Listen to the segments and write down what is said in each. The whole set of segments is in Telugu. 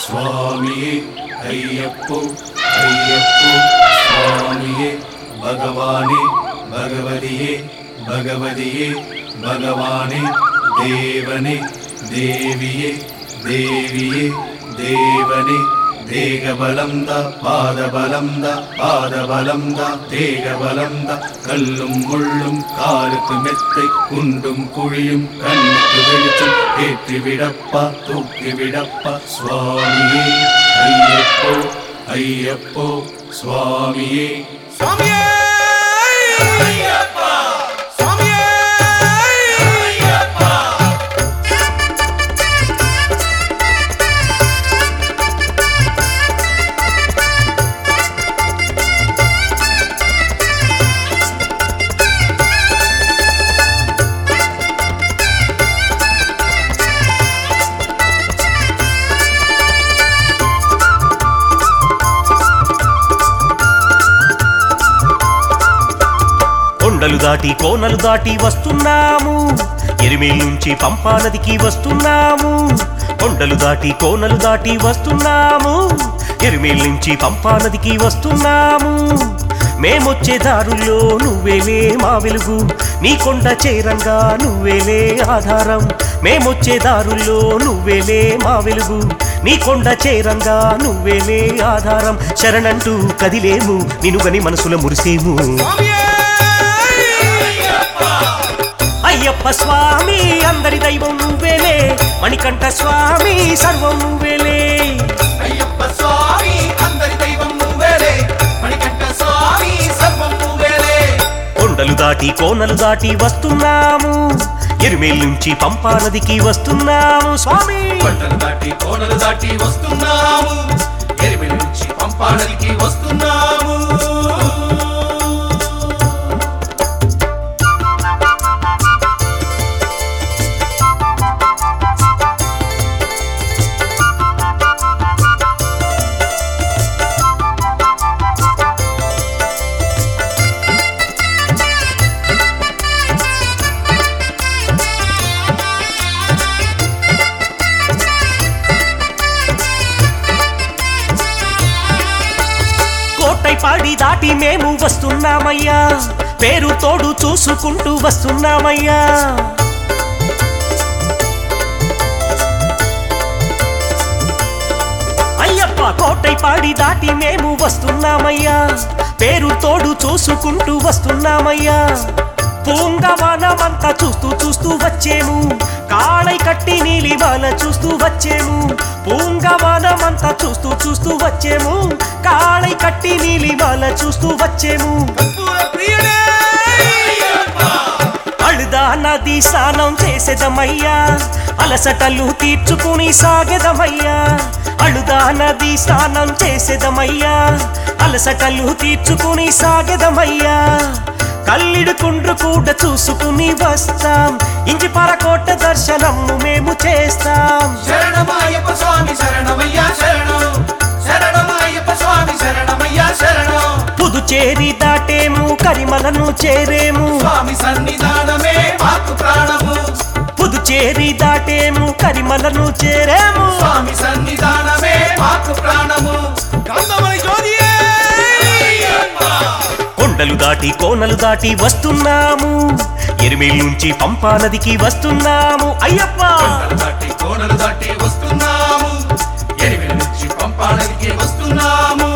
స్వామియే అయ్యప్పో అయ్యప్పో స్వామియే భగవానే భగవదియే భగవదియే భగవానే దేవనే దేవియే దేవియే దేవనే தேகபலம் த பாதபலம் த பாதபலம் த தேகபலம் த கல்லும் முள்ளும் காலுக்கு மெத்தை குண்டும் குழியும் கண்ணுக்கு வெளிச்சம் ஏற்றிவிடப்பா தூக்கிவிடப்பா சுவாமியே ஐயப்போ ஐயப்போ சுவாமியே சுவாமியே ஐயப்பா சுவாமியே ஐயப்பா కొండలు దాటి కోనలు దాటి వస్తున్నాము ఎరిమేల్ నుంచి పంపా నదికి వస్తున్నాము కొండలు దాటి కోనలు దాటి వస్తున్నాము ఎరిమేల్ నుంచి పంపా నదికి వస్తున్నాము మేమొచ్చే దారుల్లో నువ్వేలే మా వెలుగు నీ కొండ చేరంగా నువ్వేలే ఆధారం మేమొచ్చే దారుల్లో నువ్వేలే మా వెలుగు నీ కొండ చేరంగా నువ్వేలే ఆధారం శరణంటూ కదిలేము నినుగని మనసుల మురిసేము అయ్యప్ప స్వామి అందరి దైవం నువ్వేలే మణికంఠ స్వామి సర్వం నువ్వేలే అయ్యప్ప స్వామి అందరి దైవం నువ్వేలే మణికంఠ స్వామి సర్వం నువ్వేలే కొండలు దాటి కోనలు దాటి వస్తున్నాము ఎరిమేల్ నుంచి పంపా నదికి వస్తున్నాము స్వామి కొండలు దాటి కోనలు దాటి వస్తున్నాము ఎరిమేల్ నుంచి పంపా నదికి వస్తున్నాము పాడి దాటి మేము వస్తున్నామయ్యా పేరు తోడు చూసుకుంటూ వస్తున్నామయ్యా అయ్యప్ప కోటై పాడి దాటి మేము వస్తున్నామయ్యా పేరు తోడు చూసుకుంటూ వస్తున్నామయ్యా పూంగవనమంతా చూస్తూ చూస్తూ వచ్చేము కాళై కట్టి నీలిమాల చూస్తూ వచ్చేము పూంగవనమంతా చూస్తూ చూస్తూ వచ్చేము కాళై కట్టి నీలిమాల చూస్తూ వచ్చేము అழுదా నది స్నానం చేసేదమయ్యా అలసటలు తీర్చుకుని సాగెదమయ్యా అழுదా నది స్నానం చేసేదమయ్యా అలసటలు తీర్చుకుని సాగెదమయ్యా కల్లిడు కుండ్రు కూడా చూసుకుని వస్తాం ఇంటి పరకోట దర్శనము మేము చేస్తాం శరణమయ్యప్ప స్వామి శరణమయ్యా శరణం శరణమయ్యప్ప స్వామి శరణమయ్యా శరణం పుదుచేరి దాటేము కరిమలను చేరేము స్వామి సన్నిధానమే మాకు ప్రాణము పుదుచేరి దాటేము కరిమలను చేరేము స్వామి సన్నిధానమే మాకు ప్రాణము గంధమని జ్యోతియే కొండలు దాటి కోనలు దాటి వస్తున్నాము ఎరిమేల్ నుంచి పంపా నదికి వస్తున్నాము అయ్యప్ప కొండలు దాటి కోనలు దాటి వస్తున్నాము ఎరిమేల్ నుంచి పంపా నదికి వస్తున్నాము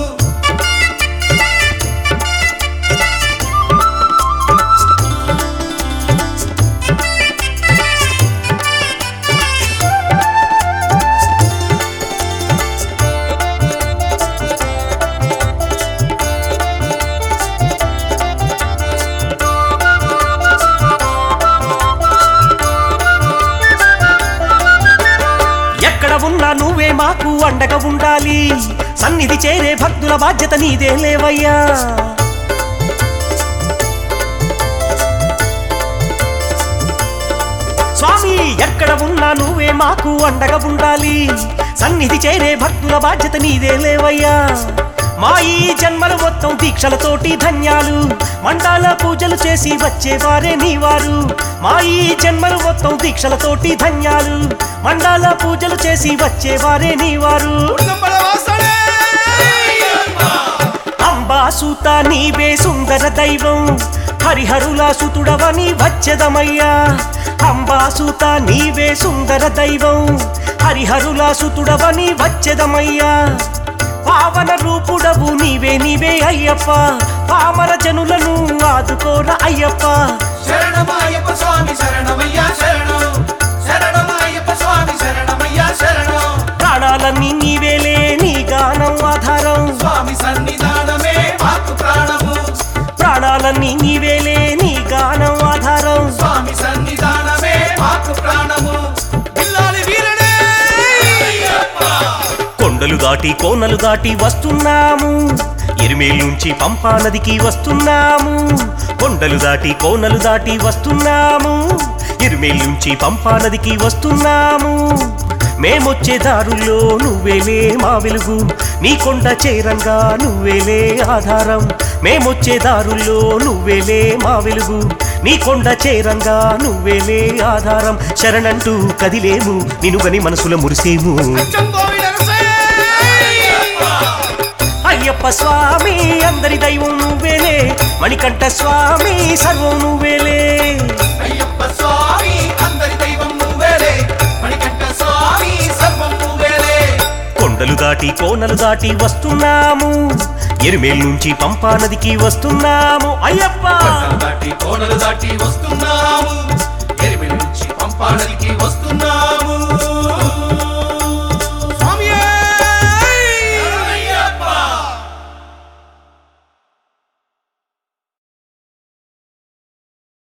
ఉన్నా నువ్వే మాకు అండగా ఉండాలి సన్నిధి చేరే భక్తుల బాధ్యత నీదే లేవయ్యా స్వామి ఎక్కడ ఉన్నా నువ్వే మాకు అండగా ఉండాలి సన్నిధి చేరే భక్తుల బాధ్యత నీదే లేవయ్యా మా ఈ జన్మలు మొత్తం దీక్షలతోటి ధన్యాలు మండల పూజలు చేసి వచ్చేవారే నీవారు మా ఈ జన్మలు మొత్తం దీక్షలతోటి ధన్యాలు మండల పూజలు చేసి వచ్చేవారే నీవారు అంబాసూత నీవే సుందర దైవం హరిహరుల సుతుడవని వచ్చెదమయ్యా అంబాసూత నీవే సుందర దైవం హరిహరుల సుతుడవని వచ్చెదమయ్యా పావన రూపుడవు నీవే నీవే అయ్యప్ప పామర జనులను ఆదుకోర అయ్యప్ప శరణమయ్యప్ప స్వామి శరణమయ్యా శరణం శరణమయ్యప్ప స్వామి శరణమయ్యా శరణం ప్రాణాలన్నీ నీవేలే నీ గానం ఆధారం స్వామి సన్నిధానమే మాకు ప్రాణము ప్రాణాలన్నీ నీవేలే నీ గానం ఆధారం స్వామి సన్నిధానమే మాకు ప్రాణము బిల్లాలి వీరనే కొండలు దాటి కోనలు దాటి వస్తున్నాము ఎరిమేల్ నుంచి పంపా నదికి వస్తున్నాము కొండలు దాటి కోనలు దాటి వస్తున్నాము ఎరిమేల్ నుంచి పంపా నదికి వస్తున్నాము మేమొచ్చే దారుల్లో నువ్వేలే మా వెలుగు నీ కొండ చేరంగా నువ్వేలే ఆధారం మేమొచ్చే దారుల్లో నువ్వేలే మా వెలుగు నీ కొండ చేరంగా నువ్వేలే ఆధారం శరణంటూ కదిలేము నినుగని మనసుల మురిసేము అయ్యప్ప స్వామి అందరి దైవం నువ్వేలే మణికంఠ స్వామి సర్వం నువ్వేలే అయ్యప్ప స్వామి అందరి దైవం నువ్వేలే మణికంఠ స్వామి సర్వం నువ్వేలే కొండలు దాటి కోనలు దాటి వస్తున్నాము ఎరిమేల్ నుంచి పంపా నదికి వస్తున్నాము అయ్యప్ప దాటి కోనలు దాటి వస్తున్నాము